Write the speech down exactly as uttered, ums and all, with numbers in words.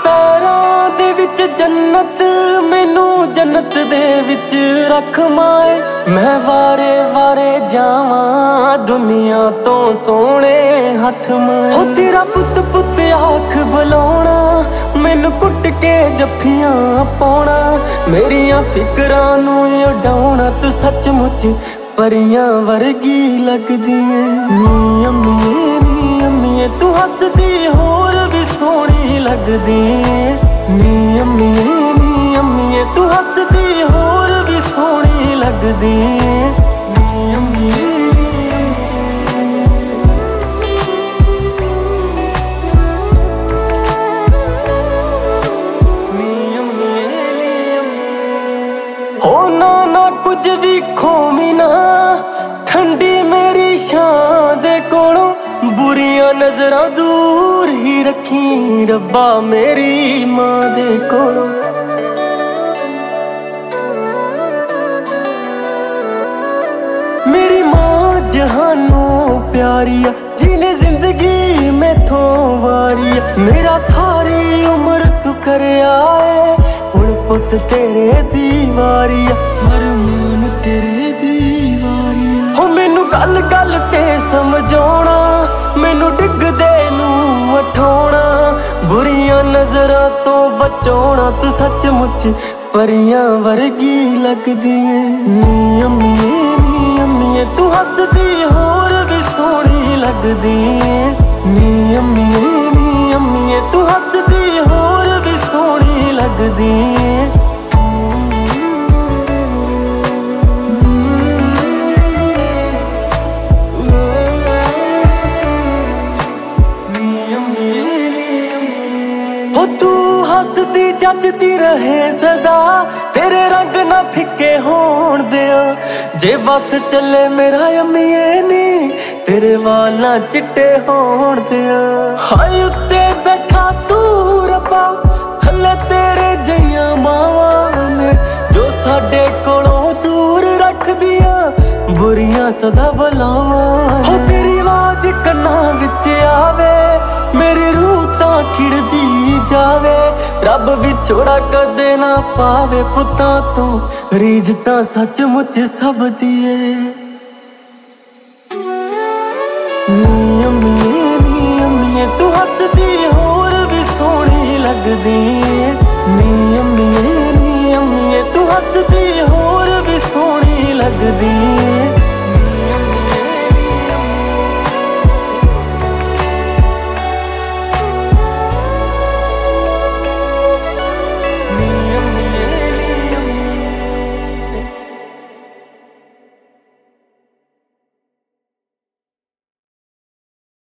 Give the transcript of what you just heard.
ਪੈਰਾਂ ਦੇ ਵਿੱਚ ਜੰਨਤ, ਮੈਨੂੰ ਜੰਨਤ ਦੇ ਵਿੱਚ ਰੱਖ ਮਾਏ। ਮੈਂ ਵਾਰੇ ਵਾਰੇ ਜਾਵਾਂ ਦੁਨੀਆ ਤੋਂ ਸੋਹਣੇ ਹੱਥ ਮਾਏ। ਹੋ ਤੇਰਾ ਪੁੱਤ ਪੁੱਤ ਆਖ ਬੁਲਾਉਣਾ, ਮੈਨੂੰ ਕੁੱਟ ਕੇ ਜੱਫੀਆਂ ਪਾਉਣਾ, ਮੇਰੀਆਂ ਫਿਕਰਾਂ ਨੂੰ ਉਡਾਉਣਾ। ਤੂੰ ਸੱਚਮੁੱਚ ਪਰੀਆਂ ਵਰਗੀ ਲੱਗਦੀ ਏ ਨੀ ਅੰਮੀਏ, ਨੀ ਅੰਮੀਏ ਤੂੰ ਹੱਸਦੀ ਹੋਰ ਵੀ ਸੋਹਣੀ ਲੱਗਦੀ ਏ ਨੀ ਅੰਮੀਏ, ਨੀ ਅੰਮੀਏ ਤੂੰ ਹੱਸਦੀ ਹੋਰ ਵੀ ਸੋਹਣੀ ਲੱਗਦੀ ਏ ਨੀ ਅੰਮੀਏ। ਹੋ ਨਾ ਨਾ ਕੁਝ ਵੀ ਖੋਵੀ ਨਾ, ਠੰਡੀ ਮੇਰੀ ਛਾਂ ਦੇ ਕੋਲੋਂ, ਬੁਰੀਆਂ ਨਜ਼ਰਾਂ ਦੂਰ ਹੀ ਰੱਖੀ ਰੱਬਾ ਮੇਰੀ ਮਾਂ ਦੇ ਕੋਲੋਂ। ਮੇਰੀ ਮਾਂ ਜਹਾਨੋਂ ਪਿਆਰੀ ਆ, ਜਿਹਨੇ ਜ਼ਿੰਦਗੀ ਮੈਥੋਂ ਵਾਰੀ ਆ। ਮੇਰਾ ਸਾਰੀ ਉਮਰ ਤੂੰ ਕਰਿਆ ਏ, ਹੁਣ ਪੁੱਤ ਤੇਰੇ ਦੀ ਵਾਰੀ ਆ, ਫਰਮਾਨ ਤੇਰੇ ਦੀ ਵਾਰੀ ਆ। ਹੋ ਮੈਨੂੰ ਗੱਲ ਗੱਲ ਤੇ ਸਮਝਾਉਣਾ, ਮੈਨੂੰ ਡਿੱਗਦੇ ਨੂੰ ਉਠਾਉਣਾ, ਬੁਰੀਆਂ ਨਜ਼ਰਾਂ ਤੋਂ ਬਚਾਉਣਾ। ਤੂੰ ਸੱਚਮੁੱਚ ਪਰੀਆਂ ਵਰਗੀ ਲੱਗਦੀ ਏ ਨੀ ਅੰਮੀਏ, ਨੀ ਅੰਮੀਏ ਤੂੰ ਹੱਸਦੀ ਹੋਰ ਵੀ ਸੋਹਣੀ ਲੱਗਦੀ ਏ ਨੀ ਅੰਮੀਏ, ਨੀ ਅੰਮੀਏ ਤੂੰ ਹੱਸਦੀ ਹੋਰ ਵੀ ਸੋਹਣੀ ਲੱਗਦੀ ਏ। ਹੋ ਤੂੰ ਹੱਸਦੀ ਜੱਜਦੀ ਰਹੇ ਸਦਾ, ਤੇਰੇ ਰੰਗ ਨਾ ਫਿੱਕੇ ਹੋਣ ਦਿਆਂ। ਜੇ ਵਸ ਚੱਲੇ ਮੇਰਾ ਅੰਮੀਏ ਨੀ, ਤੇਰੇ ਵਾਲ ਨਾ ਚਿੱਟੇ ਹੋਣ ਦਿਆਂ। ਹਾਏ ਉੱਤੇ ਬੈਠਾ ਤੂੰ ਰੱਬਾ, ਥੱਲੇ ਤੇਰੇ ਜਈਆਂ ਮਾਵਾਂ ਨੇ, ਜੋ ਸਾਡੇ ਕੋਲੋਂ ਦੂਰ ਰੱਖਦੀਆਂ ਬੁਰੀਆਂ ਸਦਾ ਬੁਲਾਵਾਂ। ਹੋ ਤੇਰੀ ਆਵਾਜ਼ ਕੰਨਾਂ ਵਿੱਚ ਆਵੇ, ਮੇਰੀ ਰੂਹ ਤਾਂ ਖਿੜਦੀ ਜਾਵੇ। ਰੱਬ ਵਿਛੋੜਾ ਕਦੇ ਨਾ ਪਾਵੇ, ਪੁੱਤਾਂ ਤੋਂ ਰੀਝ ਤਾਂ ਸੱਚਮੁੱਚ ਸਭ ਦੀ ਏ ਨੀ ਅੰਮੀਏ, ਨੀ ਅੰਮੀਏ ਤੂੰ ਹੱਸਦੀ ਹੋਰ ਵੀ ਸੋਹਣੀ ਲੱਗਦੀ।